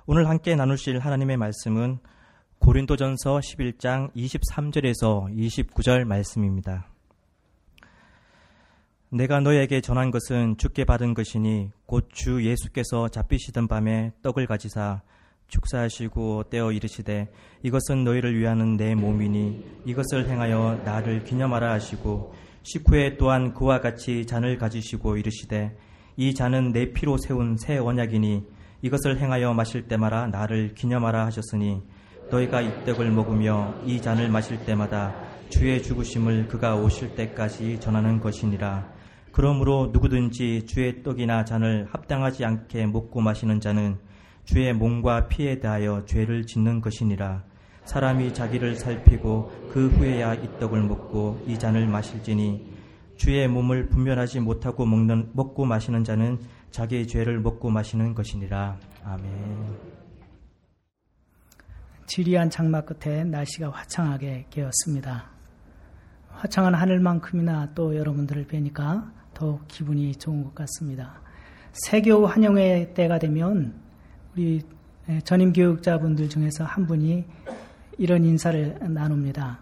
오늘 함께 나누실 하나님의 말씀은 고린도전서 11장 23절에서 29절 말씀입니다. 내가 너에게 전한 것은 주께 받은 것이니 곧 주 예수께서 잡히시던 밤에 떡을 가지사 축사하시고 떼어 이르시되 이것은 너희를 위하는 내 몸이니 이것을 행하여 나를 기념하라 하시고 식후에 또한 그와 같이 잔을 가지시고 이르시되 이 잔은 내 피로 세운 새 언약이니 이것을 행하여 마실 때마다 나를 기념하라 하셨으니 너희가 이 떡을 먹으며 이 잔을 마실 때마다 주의 죽으심을 그가 오실 때까지 전하는 것이니라. 그러므로 누구든지 주의 떡이나 잔을 합당하지 않게 먹고 마시는 자는 주의 몸과 피에 대하여 죄를 짓는 것이니라. 사람이 자기를 살피고 그 후에야 이 떡을 먹고 이 잔을 마실지니 주의 몸을 분별하지 못하고 먹고 마시는 자는 자기의 죄를 먹고 마시는 것이니라. 아멘. 지리한 장마 끝에 날씨가 화창하게 개었습니다. 화창한 하늘만큼이나 또 여러분들을 뵈니까 더욱 기분이 좋은 것 같습니다. 세교 환영회 때가 되면 우리 전임 교육자분들 중에서 한 분이 이런 인사를 나눕니다.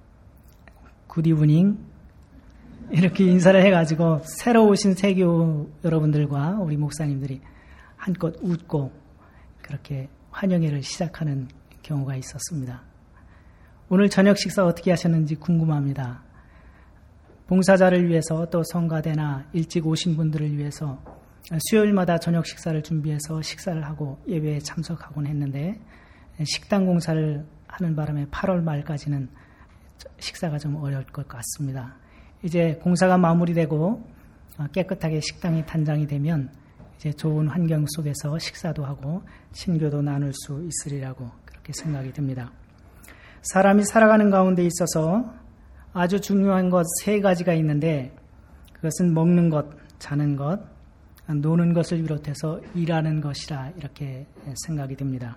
굿 이브닝 이렇게 인사를 해가지고 새로 오신 세교 여러분들과 우리 목사님들이 한껏 웃고 그렇게 환영회를 시작하는 경우가 있었습니다. 오늘 저녁 식사 어떻게 하셨는지 궁금합니다. 봉사자를 위해서 또 성가대나 일찍 오신 분들을 위해서 수요일마다 저녁 식사를 준비해서 식사를 하고 예배에 참석하곤 했는데 식당 공사를 하는 바람에 8월 말까지는 식사가 좀 어려울 것 같습니다. 이제 공사가 마무리되고 깨끗하게 식당이 단장이 되면 이제 좋은 환경 속에서 식사도 하고 친교도 나눌 수 있으리라고 그렇게 생각이 듭니다. 사람이 살아가는 가운데 있어서 아주 중요한 것 3가지가 있는데 그것은 먹는 것, 자는 것, 노는 것을 비롯해서 일하는 것이라 이렇게 생각이 듭니다.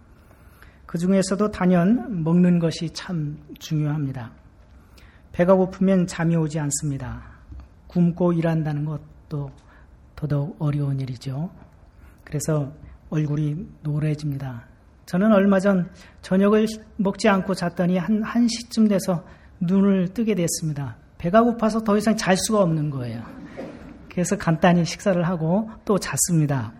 그 중에서도 단연 먹는 것이 참 중요합니다. 배가 고프면 잠이 오지 않습니다. 굶고 일한다는 것도 더더욱 어려운 일이죠. 그래서 얼굴이 노래집니다. 저는 얼마 전 저녁을 먹지 않고 잤더니 한 1시쯤 돼서 눈을 뜨게 됐습니다. 배가 고파서 더 이상 잘 수가 없는 거예요. 그래서 간단히 식사를 하고 또 잤습니다.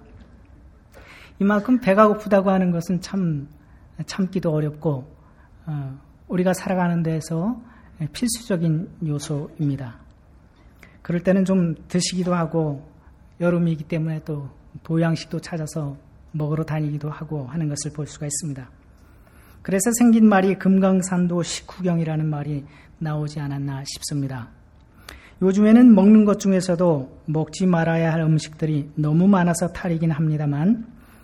이만큼 배가 고프다고 하는 것은 참기도 어렵고 우리가 살아가는 데에서 필수적인 요소입니다. 그럴 때는 좀 드시기도 하고 여름이기 때문에 또 보양식도 찾아서 먹으러 다니기도 하고 하는 것을 볼 수가 있습니다. 그래서 생긴 말이 금강산도 식후경이라는 말이 나오지 않았나 싶습니다. 요즘에는 먹는 것 중에서도 먹지 말아야 할 음식들이 너무 많아서 탈이긴 합니다만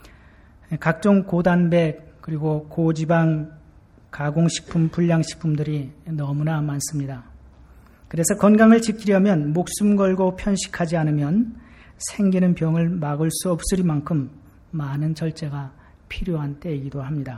각종 고단백 그리고 고지방 가공식품, 불량식품들이 너무나 많습니다. 그래서 건강을 지키려면 목숨 걸고 편식하지 않으면 생기는 병을 막을 수 없으리만큼 많은 절제가 필요한 때이기도 합니다.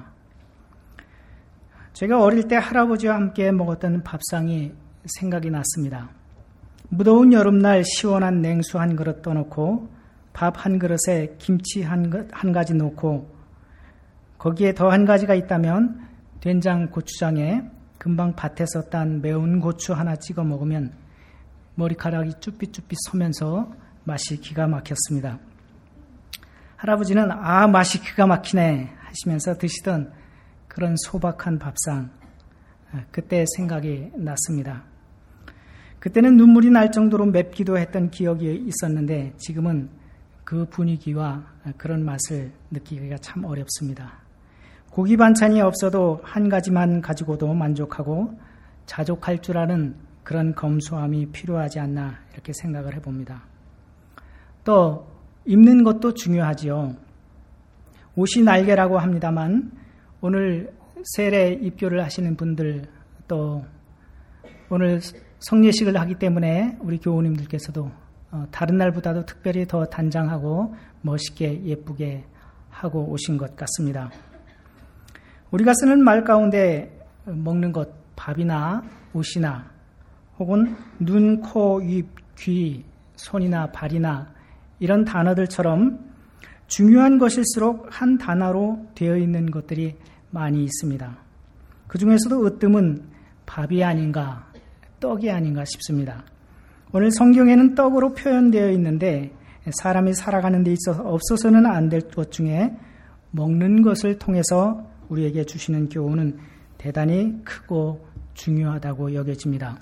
제가 어릴 때 할아버지와 함께 먹었던 밥상이 생각이 났습니다. 무더운 여름날 시원한 냉수 한 그릇 떠놓고 밥 한 그릇에 김치 한 가지 넣고 거기에 더 한 가지가 있다면 된장 고추장에 금방 밭에서 딴 매운 고추 하나 찍어 먹으면 머리카락이 쭈삣쭈삣 서면서 맛이 기가 막혔습니다. 할아버지는 맛이 기가 막히네 하시면서 드시던 그런 소박한 밥상, 그때 생각이 났습니다. 그때는 눈물이 날 정도로 맵기도 했던 기억이 있었는데 지금은 그 분위기와 그런 맛을 느끼기가 참 어렵습니다. 고기 반찬이 없어도 한 가지만 가지고도 만족하고 자족할 줄 아는 그런 검소함이 필요하지 않나 이렇게 생각을 해봅니다. 또 입는 것도 중요하지요. 옷이 날개라고 합니다만 오늘 세례 입교를 하시는 분들 또 오늘 성례식을 하기 때문에 우리 교우님들께서도 다른 날보다도 특별히 더 단장하고 멋있게 예쁘게 하고 오신 것 같습니다. 우리가 쓰는 말 가운데 먹는 것, 밥이나 옷이나 혹은 눈, 코, 입, 귀, 손이나 발이나 이런 단어들처럼 중요한 것일수록 한 단어로 되어 있는 것들이 많이 있습니다. 그 중에서도 으뜸은 밥이 아닌가, 떡이 아닌가 싶습니다. 오늘 성경에는 떡으로 표현되어 있는데 사람이 살아가는 데 있어서 없어서는 안 될 것 중에 먹는 것을 통해서 우리에게 주시는 교훈은 대단히 크고 중요하다고 여겨집니다.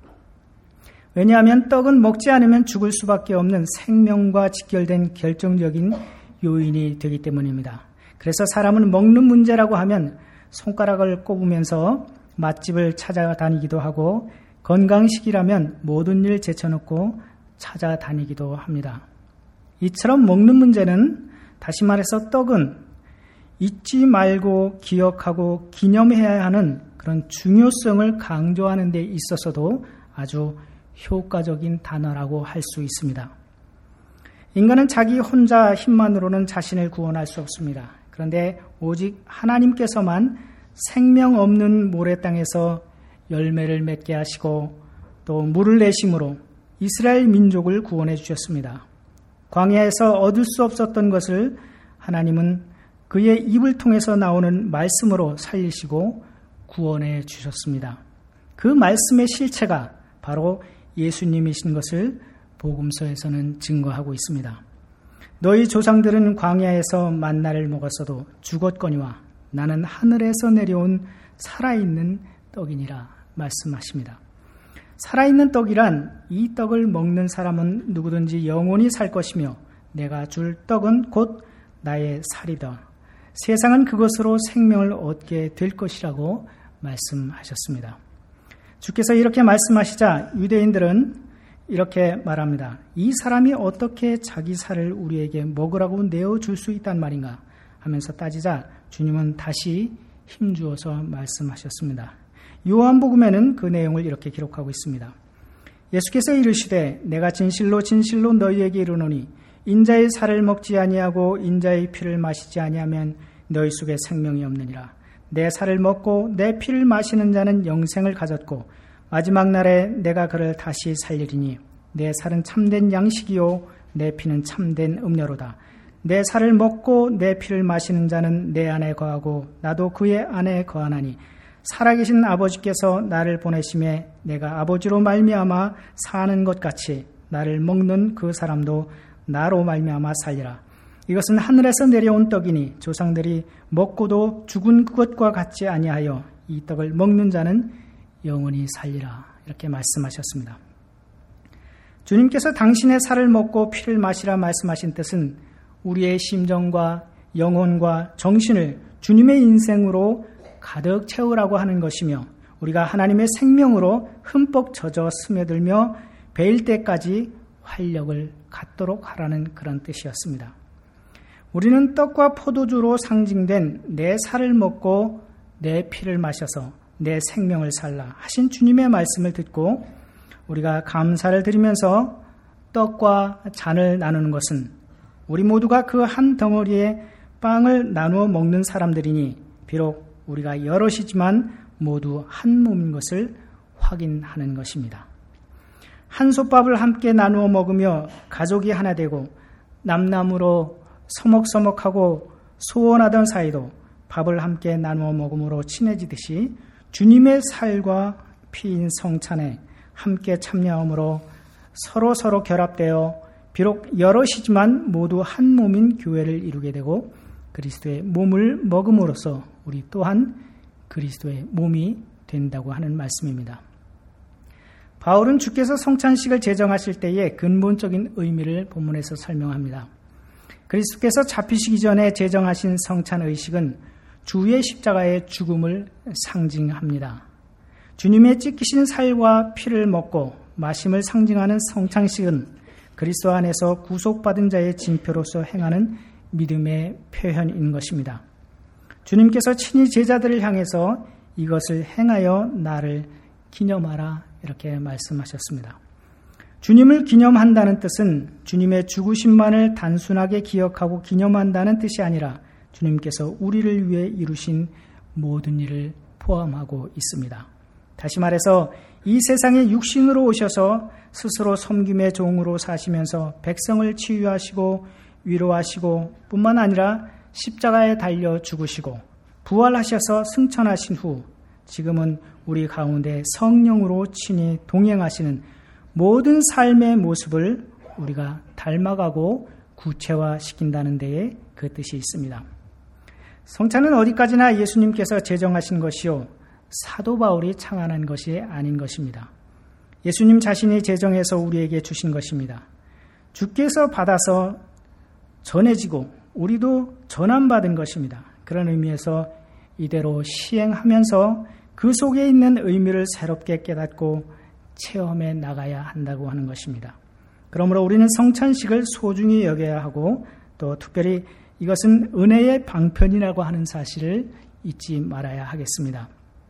왜냐하면 떡은 먹지 않으면 죽을 수밖에 없는 생명과 직결된 결정적인 요인이 되기 때문입니다. 그래서 사람은 먹는 문제라고 하면 손가락을 꼽으면서 맛집을 찾아다니기도 하고 건강식이라면 모든 일 제쳐놓고 찾아다니기도 합니다. 이처럼 먹는 문제는, 다시 말해서 떡은 잊지 말고 기억하고 기념해야 하는 그런 중요성을 강조하는 데 있어서도 아주 효과적인 단어라고 할 수 있습니다. 인간은 자기 혼자 힘만으로는 자신을 구원할 수 없습니다. 그런데 오직 하나님께서만 생명 없는 모래 땅에서 열매를 맺게 하시고 또 물을 내심으로 이스라엘 민족을 구원해 주셨습니다. 광야에서 얻을 수 없었던 것을 하나님은 그의 입을 통해서 나오는 말씀으로 살리시고 구원해 주셨습니다. 그 말씀의 실체가 바로 예수님이신 것을 복음서에서는 증거하고 있습니다. 너희 조상들은 광야에서 만나를 먹었어도 죽었거니와 나는 하늘에서 내려온 살아있는 떡이니라 말씀하십니다. 살아있는 떡이란 이 떡을 먹는 사람은 누구든지 영원히 살 것이며 내가 줄 떡은 곧 나의 살이다. 세상은 그것으로 생명을 얻게 될 것이라고 말씀하셨습니다. 주께서 이렇게 말씀하시자 유대인들은 이렇게 말합니다. 이 사람이 어떻게 자기 살을 우리에게 먹으라고 내어줄 수 있단 말인가 하면서 따지자 주님은 다시 힘주어서 말씀하셨습니다. 요한복음에는 그 내용을 이렇게 기록하고 있습니다. 예수께서 이르시되 내가 진실로 진실로 너희에게 이르노니 인자의 살을 먹지 아니하고 인자의 피를 마시지 아니하면 너희 속에 생명이 없느니라. 내 살을 먹고 내 피를 마시는 자는 영생을 가졌고 마지막 날에 내가 그를 다시 살리리니 내 살은 참된 양식이요 내 피는 참된 음료로다. 내 살을 먹고 내 피를 마시는 자는 내 안에 거하고 나도 그의 안에 거하나니 살아계신 아버지께서 나를 보내심에 내가 아버지로 말미암아 사는 것 같이 나를 먹는 그 사람도 나로 말미암아 살리라. 이것은 하늘에서 내려온 떡이니 조상들이 먹고도 죽은 그것과 같지 아니하여 이 떡을 먹는 자는 영원히 살리라. 이렇게 말씀하셨습니다. 주님께서 당신의 살을 먹고 피를 마시라 말씀하신 뜻은 우리의 심정과 영혼과 정신을 주님의 인생으로 가득 채우라고 하는 것이며 우리가 하나님의 생명으로 흠뻑 젖어 스며들며 배일 때까지 활력을 갖도록 하라는 그런 뜻이었습니다. 우리는 떡과 포도주로 상징된 내 살을 먹고 내 피를 마셔서 내 생명을 살라 하신 주님의 말씀을 듣고 우리가 감사를 드리면서 떡과 잔을 나누는 것은 우리 모두가 그 한 덩어리의 빵을 나누어 먹는 사람들이니 비록 우리가 여럿이지만 모두 한 몸인 것을 확인하는 것입니다. 한 솥밥을 함께 나누어 먹으며 가족이 하나 되고 남남으로 서먹서먹하고 소원하던 사이도 밥을 함께 나누어 먹음으로 친해지듯이 주님의 살과 피인 성찬에 함께 참여함으로 서로 결합되어 비록 여럿이지만 모두 한 몸인 교회를 이루게 되고 그리스도의 몸을 먹음으로써 우리 또한 그리스도의 몸이 된다고 하는 말씀입니다. 바울은 주께서 성찬식을 제정하실 때의 근본적인 의미를 본문에서 설명합니다. 그리스도께서 잡히시기 전에 제정하신 성찬의식은 주의 십자가의 죽음을 상징합니다. 주님의 찢기신 살과 피를 먹고 마심을 상징하는 성찬식은 그리스도 안에서 구속받은 자의 징표로서 행하는 믿음의 표현인 것입니다. 주님께서 친히 제자들을 향해서 이것을 행하여 나를 기념하라 이렇게 말씀하셨습니다. 주님을 기념한다는 뜻은 주님의 죽으심만을 단순하게 기억하고 기념한다는 뜻이 아니라 주님께서 우리를 위해 이루신 모든 일을 포함하고 있습니다. 다시 말해서 이 세상에 육신으로 오셔서 스스로 섬김의 종으로 사시면서 백성을 치유하시고 위로하시고 뿐만 아니라 십자가에 달려 죽으시고 부활하셔서 승천하신 후 지금은 우리 가운데 성령으로 친히 동행하시는 모든 삶의 모습을 우리가 닮아가고 구체화시킨다는 데에 그 뜻이 있습니다. 성찬은 어디까지나 예수님께서 제정하신 것이요 사도 바울이 창안한 것이 아닌 것입니다. 예수님 자신이 제정해서 우리에게 주신 것입니다. 주께서 받아서 전해지고 우리도 전함받은 것입니다. 그런 의미에서 이대로 시행하면서 그 속에 있는 의미를 새롭게 깨닫고 체험해 나가야 한다고 하는 것입니다. 그러므로 우리는 성찬식을 소중히 여겨야 하고 또 특별히 이것은 은혜의 방편이라고 하는 사실을 잊지 말아야 하겠습니다.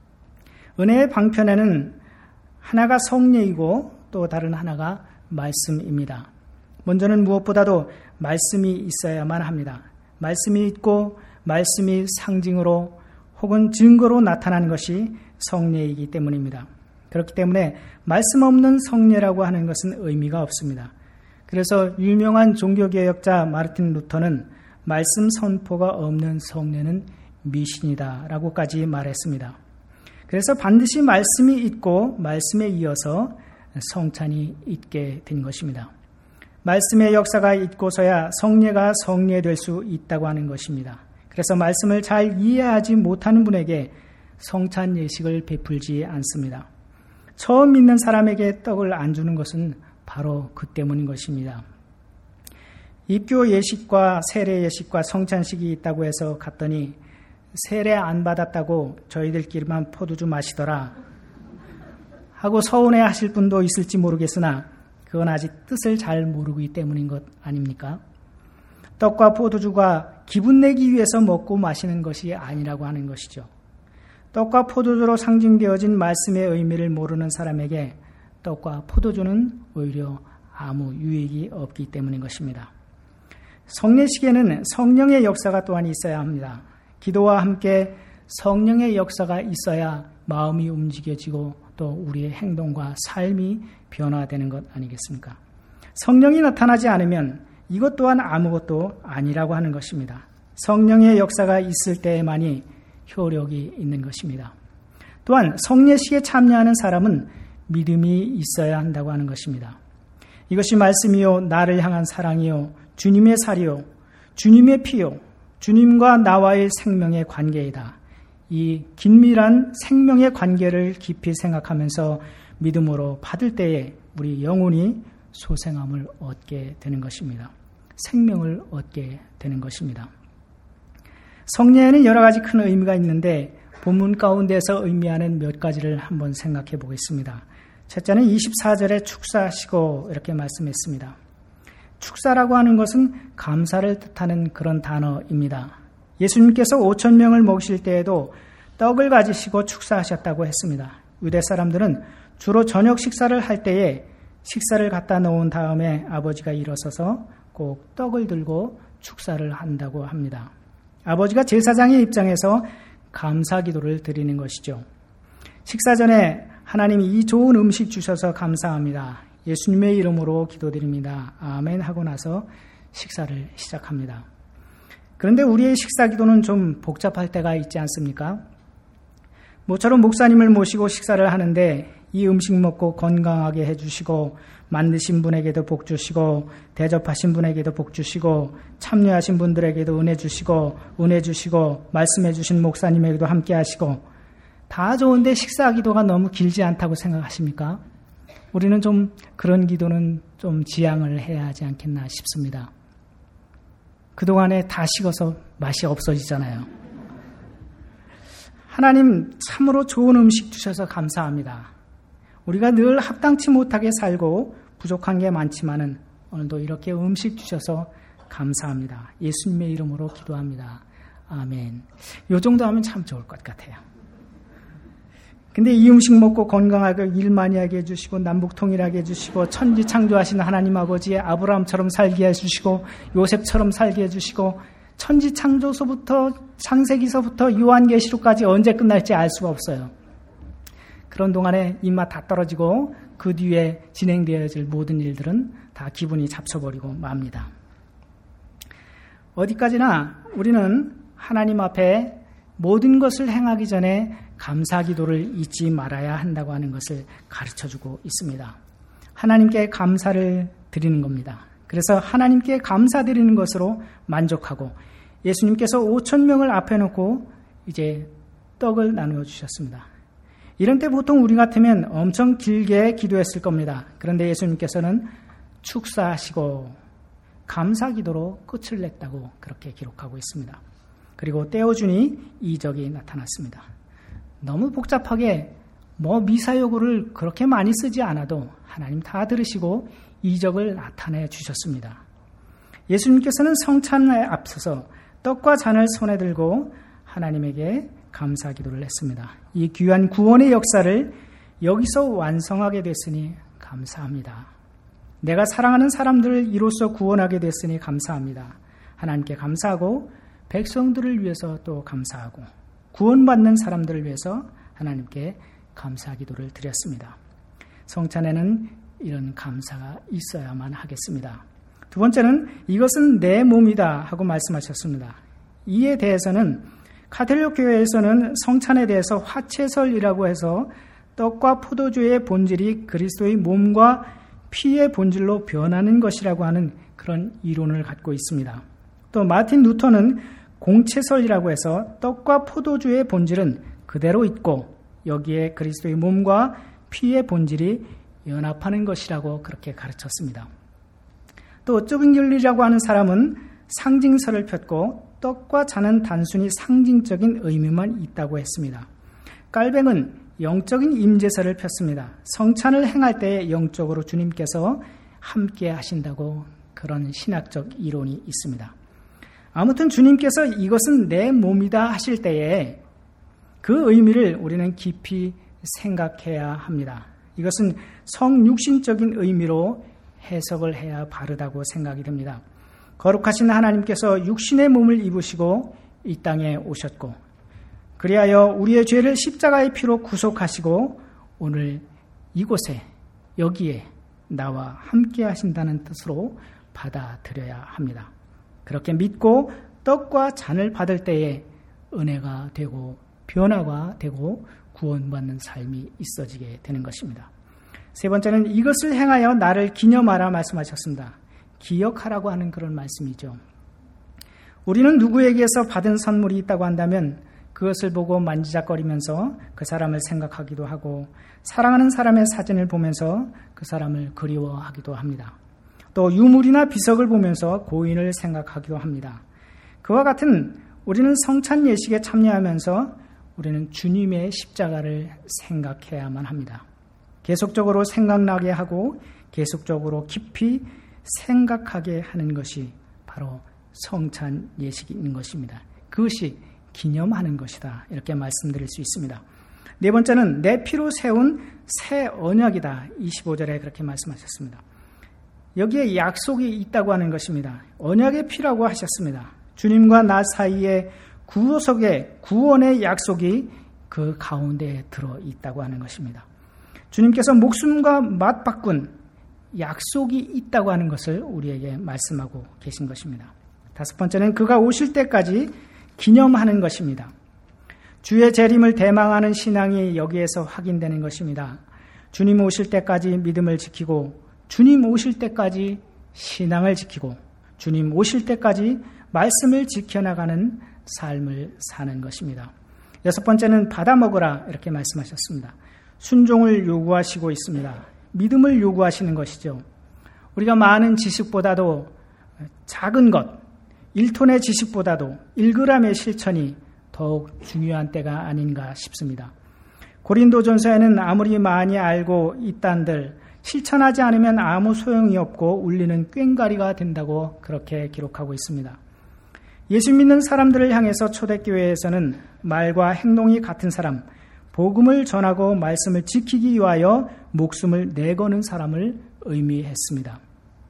은혜의 방편에는 하나가 성례이고 또 다른 하나가 말씀입니다. 먼저는 무엇보다도 말씀이 있어야만 합니다. 말씀이 있고 말씀이 상징으로 혹은 증거로 나타나는 것이 성례이기 때문입니다. 그렇기 때문에 말씀 없는 성례라고 하는 것은 의미가 없습니다. 그래서 유명한 종교개혁자 마르틴 루터는 말씀 선포가 없는 성례는 미신이다 라고까지 말했습니다. 그래서 반드시 말씀이 있고 말씀에 이어서 성찬이 있게 된 것입니다. 말씀의 역사가 있고서야 성례가 성례될 수 있다고 하는 것입니다. 그래서 말씀을 잘 이해하지 못하는 분에게 성찬 예식을 베풀지 않습니다. 처음 믿는 사람에게 떡을 안 주는 것은 바로 그 때문인 것입니다. 입교 예식과 세례 예식과 성찬식이 있다고 해서 갔더니 세례 안 받았다고 저희들끼리만 포도주 마시더라 하고 서운해 하실 분도 있을지 모르겠으나 그건 아직 뜻을 잘 모르기 때문인 것 아닙니까? 떡과 포도주가 기분 내기 위해서 먹고 마시는 것이 아니라고 하는 것이죠. 떡과 포도주로 상징되어진 말씀의 의미를 모르는 사람에게 떡과 포도주는 오히려 아무 유익이 없기 때문인 것입니다. 성례식에는 성령의 역사가 또한 있어야 합니다. 기도와 함께 성령의 역사가 있어야 마음이 움직여지고 또 우리의 행동과 삶이 변화되는 것 아니겠습니까? 성령이 나타나지 않으면 이것 또한 아무것도 아니라고 하는 것입니다. 성령의 역사가 있을 때에만이 효력이 있는 것입니다. 또한 성례식에 참여하는 사람은 믿음이 있어야 한다고 하는 것입니다. 이것이 말씀이요 나를 향한 사랑이요 주님의 살이요 주님의 피요 주님과 나와의 생명의 관계이다. 이 긴밀한 생명의 관계를 깊이 생각하면서 믿음으로 받을 때에 우리 영혼이 소생함을 얻게 되는 것입니다. 생명을 얻게 되는 것입니다. 성례에는 여러 가지 큰 의미가 있는데 본문 가운데서 의미하는 몇 가지를 한번 생각해 보겠습니다. 첫째는 24절에 축사하시고 이렇게 말씀했습니다. 축사라고 하는 것은 감사를 뜻하는 그런 단어입니다. 예수님께서 5,000명을 먹이실 때에도 떡을 가지시고 축사하셨다고 했습니다. 유대 사람들은 주로 저녁 식사를 할 때에 식사를 갖다 놓은 다음에 아버지가 일어서서 꼭 떡을 들고 축사를 한다고 합니다. 아버지가 제사장의 입장에서 감사 기도를 드리는 것이죠. 식사 전에 하나님이 이 좋은 음식 주셔서 감사합니다. 예수님의 이름으로 기도드립니다. 아멘 하고 나서 식사를 시작합니다. 그런데 우리의 식사 기도는 좀 복잡할 때가 있지 않습니까? 모처럼 목사님을 모시고 식사를 하는데 이 음식 먹고 건강하게 해주시고 만드신 분에게도 복 주시고 대접하신 분에게도 복 주시고 참여하신 분들에게도 은혜 주시고 말씀해 주신 목사님에게도 함께 하시고 다 좋은데 식사 기도가 너무 길지 않다고 생각하십니까? 우리는 좀 그런 기도는 좀 지양을 해야 하지 않겠나 싶습니다. 그동안에 다 식어서 맛이 없어지잖아요. 하나님 참으로 좋은 음식 주셔서 감사합니다. 우리가 늘 합당치 못하게 살고 부족한 게 많지만은 오늘도 이렇게 음식 주셔서 감사합니다. 예수님의 이름으로 기도합니다. 아멘. 요 정도 하면 참 좋을 것 같아요. 근데 이 음식 먹고 건강하게 일 많이 하게 해주시고 남북 통일하게 해주시고 천지 창조하신 하나님 아버지의 아브라함처럼 살게 해주시고 요셉처럼 살게 해주시고 천지 창조서부터 창세기서부터 요한계시록까지 언제 끝날지 알 수가 없어요. 그런 동안에 입맛 다 떨어지고 그 뒤에 진행되어질 모든 일들은 다 기분이 잡쳐버리고 맙니다. 어디까지나 우리는 하나님 앞에 모든 것을 행하기 전에 감사 기도를 잊지 말아야 한다고 하는 것을 가르쳐주고 있습니다. 하나님께 감사를 드리는 겁니다. 그래서 하나님께 감사드리는 것으로 만족하고 예수님께서 5,000명을 앞에 놓고 이제 떡을 나누어 주셨습니다. 이런 때 보통 우리 같으면 엄청 길게 기도했을 겁니다. 그런데 예수님께서는 축사하시고 감사 기도로 끝을 냈다고 그렇게 기록하고 있습니다. 그리고 떼어주니 이적이 나타났습니다. 너무 복잡하게 미사 요구를 그렇게 많이 쓰지 않아도 하나님 다 들으시고 이적을 나타내 주셨습니다. 예수님께서는 성찬에 앞서서 떡과 잔을 손에 들고 하나님에게 감사 기도를 했습니다. 이 귀한 구원의 역사를 여기서 완성하게 됐으니 감사합니다. 내가 사랑하는 사람들을 이로써 구원하게 됐으니 감사합니다. 하나님께 감사하고 백성들을 위해서 또 감사하고 구원받는 사람들을 위해서 하나님께 감사 기도를 드렸습니다. 성찬에는 이런 감사가 있어야만 하겠습니다. 두 번째는 이것은 내 몸이다 하고 말씀하셨습니다. 이에 대해서는 가톨릭 교회에서는 성찬에 대해서 화채설이라고 해서 떡과 포도주의 본질이 그리스도의 몸과 피의 본질로 변하는 것이라고 하는 그런 이론을 갖고 있습니다. 또 마틴 루터는 공채설이라고 해서 떡과 포도주의 본질은 그대로 있고 여기에 그리스도의 몸과 피의 본질이 연합하는 것이라고 그렇게 가르쳤습니다. 또 쯔빙귤리라고 하는 사람은 상징설을 폈고 떡과 잔은 단순히 상징적인 의미만 있다고 했습니다. 깔뱅은 영적인 임재설을 폈습니다. 성찬을 행할 때 영적으로 주님께서 함께 하신다고 그런 신학적 이론이 있습니다. 아무튼 주님께서 이것은 내 몸이다 하실 때에 그 의미를 우리는 깊이 생각해야 합니다. 이것은 성육신적인 의미로 해석을 해야 바르다고 생각이 됩니다. 거룩하신 하나님께서 육신의 몸을 입으시고 이 땅에 오셨고 그리하여 우리의 죄를 십자가의 피로 구속하시고 오늘 이곳에 여기에 나와 함께 하신다는 뜻으로 받아들여야 합니다. 그렇게 믿고 떡과 잔을 받을 때에 은혜가 되고 변화가 되고 구원받는 삶이 있어지게 되는 것입니다. 세 번째는 이것을 행하여 나를 기념하라 말씀하셨습니다. 기억하라고 하는 그런 말씀이죠. 우리는 누구에게서 받은 선물이 있다고 한다면 그것을 보고 만지작거리면서 그 사람을 생각하기도 하고 사랑하는 사람의 사진을 보면서 그 사람을 그리워하기도 합니다. 또 유물이나 비석을 보면서 고인을 생각하기도 합니다. 그와 같은 우리는 성찬 예식에 참여하면서 우리는 주님의 십자가를 생각해야만 합니다. 계속적으로 생각나게 하고 계속적으로 깊이 생각하게 하는 것이 바로 성찬 예식인 것입니다. 그것이 기념하는 것이다. 이렇게 말씀드릴 수 있습니다. 네 번째는 내 피로 세운 새 언약이다. 25절에 그렇게 말씀하셨습니다. 여기에 약속이 있다고 하는 것입니다. 언약의 피라고 하셨습니다. 주님과 나 사이에 구속의 구원의 약속이 그 가운데에 들어있다고 하는 것입니다. 주님께서 목숨과 맞바꾼 약속이 있다고 하는 것을 우리에게 말씀하고 계신 것입니다. 다섯 번째는 그가 오실 때까지 기념하는 것입니다. 주의 재림을 대망하는 신앙이 여기에서 확인되는 것입니다. 주님 오실 때까지 믿음을 지키고 주님 오실 때까지 신앙을 지키고 주님 오실 때까지 말씀을 지켜나가는 삶을 사는 것입니다. 여섯 번째는 받아 먹으라 이렇게 말씀하셨습니다. 순종을 요구하시고 있습니다. 믿음을 요구하시는 것이죠. 우리가 많은 지식보다도 작은 것, 1톤의 지식보다도 1g의 실천이 더욱 중요한 때가 아닌가 싶습니다. 고린도전서에는 아무리 많이 알고 있단들 실천하지 않으면 아무 소용이 없고 울리는 꽹과리가 된다고 그렇게 기록하고 있습니다. 예수 믿는 사람들을 향해서 초대교회에서는 말과 행동이 같은 사람, 복음을 전하고 말씀을 지키기 위하여 목숨을 내거는 사람을 의미했습니다.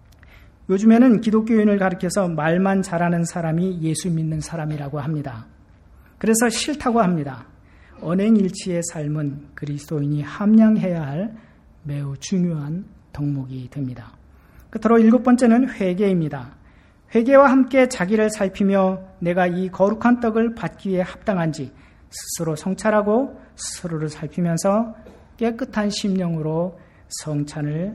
요즘에는 기독교인을 가리켜서 말만 잘하는 사람이 예수 믿는 사람이라고 합니다. 그래서 싫다고 합니다. 언행일치의 삶은 그리스도인이 함양해야 할 매우 중요한 덕목이 됩니다. 끝으로 일곱 번째는 회개입니다. 회개와 함께 자기를 살피며 내가 이 거룩한 떡을 받기에 합당한지 스스로 성찰하고 스스로를 살피면서 깨끗한 심령으로 성찬을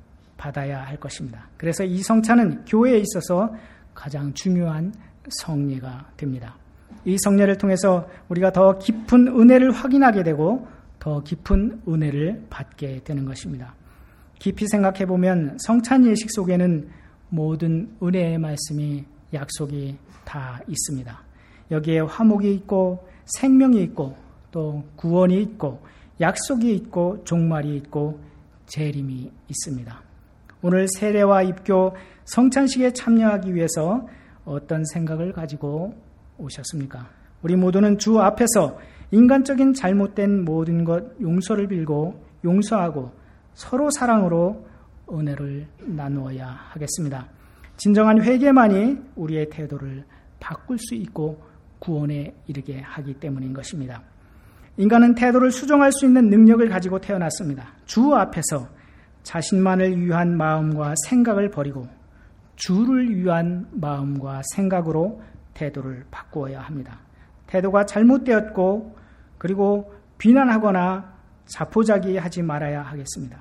받아야 할 것입니다. 그래서 이 성찬은 교회에 있어서 가장 중요한 성례가 됩니다. 이 성례를 통해서 우리가 더 깊은 은혜를 확인하게 되고 더 깊은 은혜를 받게 되는 것입니다. 깊이 생각해 보면 성찬 예식 속에는 모든 은혜의 말씀이 약속이 다 있습니다. 여기에 화목이 있고 생명이 있고 또 구원이 있고 약속이 있고 종말이 있고 재림이 있습니다. 오늘 세례와 입교 성찬식에 참여하기 위해서 어떤 생각을 가지고 오셨습니까? 우리 모두는 주 앞에서 인간적인 잘못된 모든 것 용서를 빌고 용서하고 서로 사랑으로 은혜를 나누어야 하겠습니다. 진정한 회개만이 우리의 태도를 바꿀 수 있고 구원에 이르게 하기 때문인 것입니다. 인간은 태도를 수정할 수 있는 능력을 가지고 태어났습니다. 주 앞에서 자신만을 위한 마음과 생각을 버리고 주를 위한 마음과 생각으로 태도를 바꾸어야 합니다. 태도가 잘못되었고 그리고 비난하거나 자포자기하지 말아야 하겠습니다.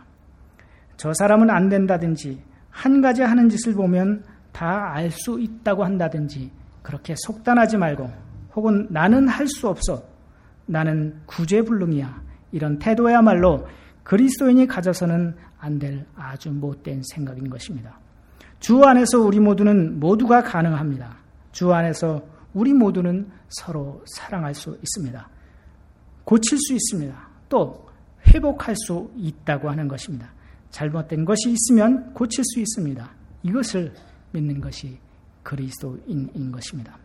저 사람은 안 된다든지 한 가지 하는 짓을 보면 다 알 수 있다고 한다든지 그렇게 속단하지 말고 혹은 나는 할 수 없어 나는 구제불능이야 이런 태도야말로 그리스도인이 가져서는 안 될 아주 못된 생각인 것입니다. 주 안에서 우리 모두는 모두가 가능합니다. 주 안에서 우리 모두는 서로 사랑할 수 있습니다. 고칠 수 있습니다. 또 회복할 수 있다고 하는 것입니다. 잘못된 것이 있으면 고칠 수 있습니다. 이것을 믿는 것이 그리스도인인 것입니다.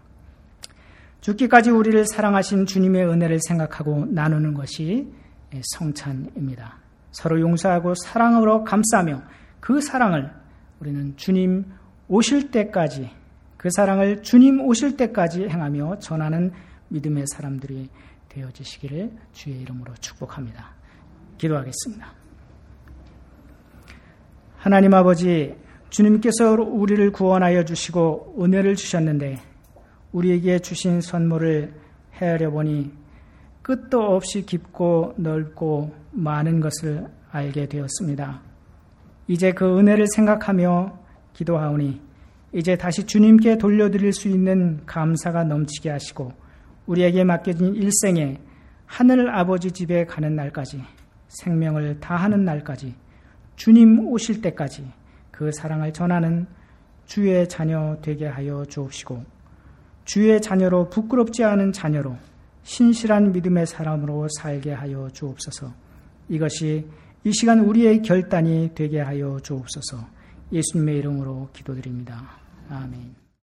죽기까지 우리를 사랑하신 주님의 은혜를 생각하고 나누는 것이 성찬입니다. 서로 용서하고 사랑으로 감싸며 그 사랑을 우리는 주님 오실 때까지 그 사랑을 주님 오실 때까지 행하며 전하는 믿음의 사람들이 되어지시기를 주의 이름으로 축복합니다. 기도하겠습니다. 하나님 아버지, 주님께서 우리를 구원하여 주시고 은혜를 주셨는데 우리에게 주신 선물을 헤아려 보니 끝도 없이 깊고 넓고 많은 것을 알게 되었습니다. 이제 그 은혜를 생각하며 기도하오니 이제 다시 주님께 돌려드릴 수 있는 감사가 넘치게 하시고 우리에게 맡겨진 일생에 하늘 아버지 집에 가는 날까지 생명을 다하는 날까지 주님 오실 때까지 그 사랑을 전하는 주의 자녀 되게 하여 주옵시고 주의 자녀로 부끄럽지 않은 자녀로 신실한 믿음의 사람으로 살게 하여 주옵소서. 이것이 이 시간 우리의 결단이 되게 하여 주옵소서. 예수님의 이름으로 기도드립니다. 아멘.